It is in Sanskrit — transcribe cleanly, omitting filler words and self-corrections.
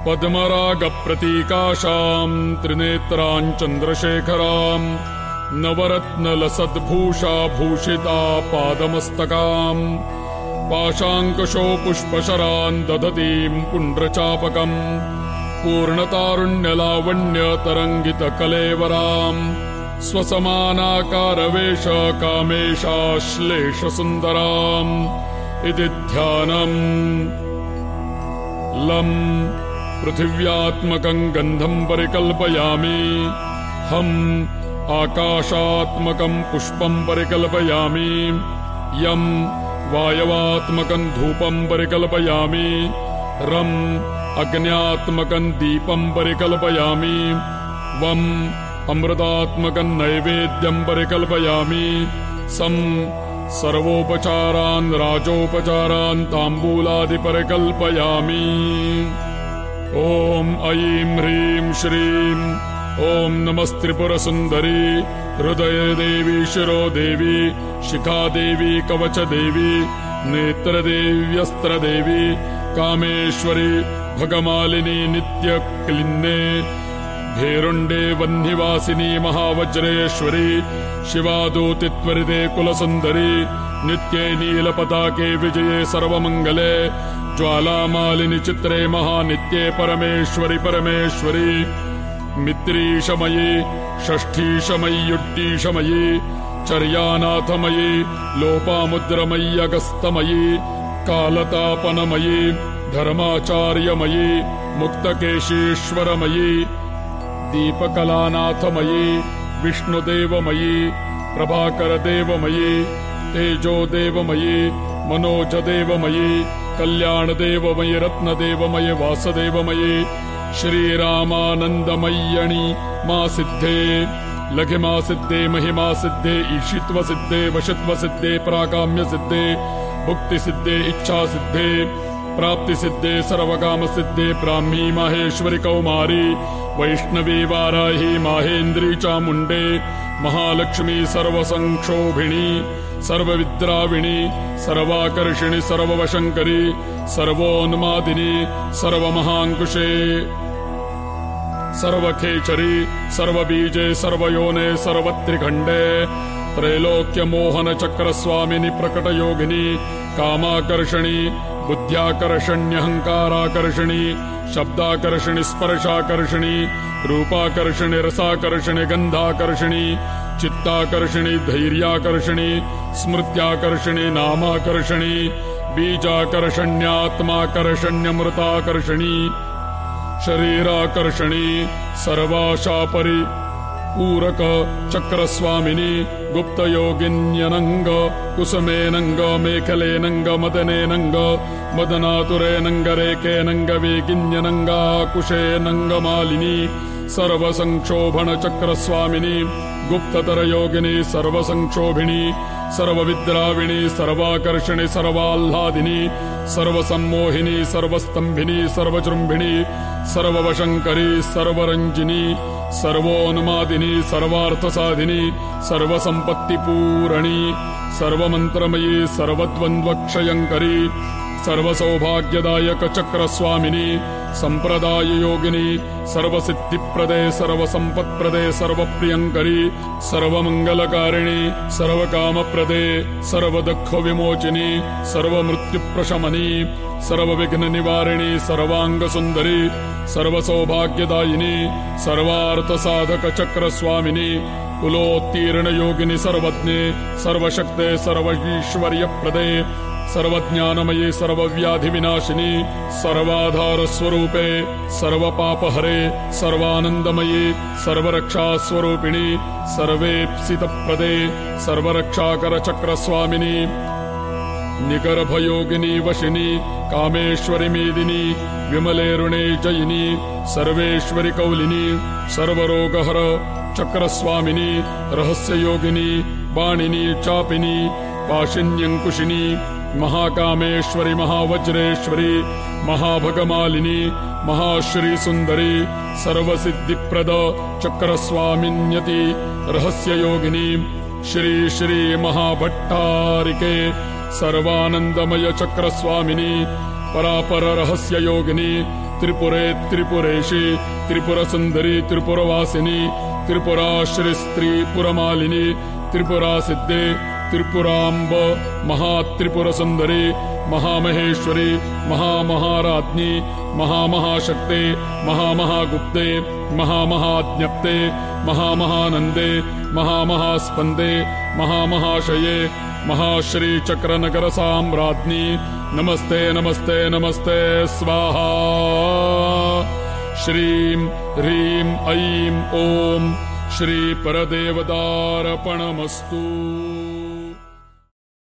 पद्मरागप्रतीकाशाम् त्रिनेत्राम् चन्द्रशेखराम् नवरत्नलसद्भूषा भूषिता पादमस्तकाम् पाशाङ्कुशो पुष्पशरान् दधतीम् पुण्ड्रचापकम् पूर्णतारुण्यलावण्यतरङ्गितकलेवराम् स्वसमानाकारवेश कामेशाश्लेषसुन्दराम् इति ध्यानम्। लम् पृथिव्यात्मकम् गन्धम् परिकल्पयामि। हम् आकाशात्मकम् पुष्पम् परिकल्पयामि। यम् वायवात्मकम् धूपम् परिकल्पयामि। रम् अग्न्यात्मकम् दीपम् परिकल्पयामि। वम् अमृतात्मकम् नैवेद्यम् परिकल्पयामि। सम् सर्वोपचारान् राजोपचारान् ताम्बूलादि परिकल्पयामि। ॐ ऐं ह्रीं श्रीं ॐ नमस्त्रिपुरसुन्दरी हृदयदेवी शिरोदेवी शिखादेवी कवचदेवी नेत्रदेव्यस्त्रदेवी कामेश्वरी भगमालिनी नित्यक्लिन्ने भेरुण्डे वह्निवासिनी महावज्रेश्वरी शिवादूतित्वरिते कुलसुन्दरी नित्ये नीलपताके विजये सर्वमङ्गले ज्वालामालिनि चित्रे महानित्ये परमेश्वरि परमेश्वरी मित्रीशमयी षष्ठीशमय्युट्टीशमयी चर्यानाथमयी लोपामुद्रमयी अगस्तमयी कालतापनमयी धर्माचार्यमयी मुक्तकेशीश्वरमयी दीपकलानाथमयी विष्णुदेवमयी प्रभाकरदेवमयी तेजोदेवमयी मनोजदेवमयी कल्याणदेवमयी रत्नदेवमयी वासदेवमयी श्रीरामानन्दमय्यणि मा सिद्धे लघिमा सिद्धे महिमा सिद्धे ईशित्व सिद्धे वशित्व सिद्धे प्राकाम्य सिद्धे भुक्ति सिद्धे इच्छा सिद्धे प्राप्ति सिद्धे सर्वकाम सिद्धे ब्राह्मी माहेश्वरी कौमारी वैष्णवी वाराही माहेन्द्री चामुण्डे महालक्ष्मी सर्वसंक्षोभिणी सर्वविद्राविणी सर्वाकर्षिणी सर्ववशङ्करी सर्वोन्मादिनी सर्वमहाङ्कुशे सर्वखेचरी सर्वबीजे सर्वयोने सर्वत्रिखण्डे त्रैलोक्यमोहनचक्रस्वामिनि प्रकटयोगिनी कामाकर्षणी बुद्ध्याकर्षण्यहङ्काराकर्षणी शब्दाकर्षणी स्पर्शाकर्षणी रूपाकर्षणी रसाकर्षणी गन्धाकर्षणी चित्ताकर्षणी धैर्याकर्षणी स्मृत्याकर्षणी नामाकर्षणी बीजाकर्षण्यात्माकर्षण्यमृताकर्षणी शरीराकर्षणी सर्वाशापरि पूरक चक्रस्वामिनी गुप्तयोगिन्यनङ्ग कुसुमेनङ्ग मेखलेनङ्ग मदनेनङ्ग मदनातुरेनङ्ग रेकेनङ्ग वेगिन्यनङ्गाकुशेनङ्ग मालिनी सर्वसंक्षोभण चक्रस्वामिनी गुप्ततरयोगिनी सर्वसंक्षोभिणी सर्वविद्राविणी सर्वाकर्षणी सर्वाह्लादिनी सर्वसम्मोहिनी सर्वस्तंभिनी सर्वजृम्भिणी सर्ववशङ्करी सर्वरञ्जिनी सर्वोन्मादिनी सर्वार्थसाधिनी सर्वसम्पत्तिपूरणी सर्वमन्त्रमयी सर्वद्वन्द्वक्षयङ्करी सर्वसौभाग्यदायक चक्रस्वामिनी सम्प्रदाययोगिनी सर्वसिद्धिप्रदे सर्वसम्पत्प्रदे सर्वप्रियङ्करी सर्वमङ्गलकारिणी सर्वकामप्रदे सर्वदुःखविमोचिनी सर्वमृत्युप्रशमनी सर्वविघ्ननिवारिणी सर्वाङ्गसुन्दरी सर्वसौभाग्यदायिनी सर्वार्थसाधक चक्रस्वामिनी कुलोत्तीर्णयोगिनी सर्वज्ञे सर्वशक्ते सर्वैश्वर्यप्रदे सर्वज्ञानमयी सर्वव्याधिविनाशिनी सर्वाधारस्वरूपे सर्वपापहरे सर्वानन्दमयी सर्वरक्षास्वरूपिणी सर्वेप्सितप्रदे सर्वरक्षाकरचक्रस्वामिनी निगर्भयोगिनी वशिनी कामेश्वरी मेदिनी विमलेरुणे जयिनी सर्वेश्वरी कौलिनी सर्वरोगहर चक्रस्वामिनी रहस्ययोगिनी वाणिनी चापिनी पाशिन्यङ्कुशिनी महाकामेश्वरी महावज्रेश्वरी महाभगमालिनी महाश्रीसुन्दरी सर्वसिद्धिप्रद चक्रस्वामिन्यति रहस्ययोगिनी श्री श्री महाभट्टारिके सर्वानन्दमय चक्रस्वामिनी परापर रहस्ययोगिनी त्रिपुरे त्रिपुरेशी त्रिपुरसुन्दरी त्रिपुरवासिनी त्रिपुराश्रीस्त्रीपुरमालिनी त्रिपुरासिद्धे त्रिपुराम्ब महात्रिपुरसुन्दरी महामहेश्वरी महामहाराज्ञी महामहाशक्ते महामहागुप्ते महामहाज्ञप्ते महामहानन्दे महामहास्पन्दे महामहाशये महाश्रीचक्रनगरसाम्राज्ञी नमस्ते नमस्ते नमस्ते स्वाहा। श्रीं ह्रीं ऐं ॐ श्रीपरदेवतार्पणमस्तु।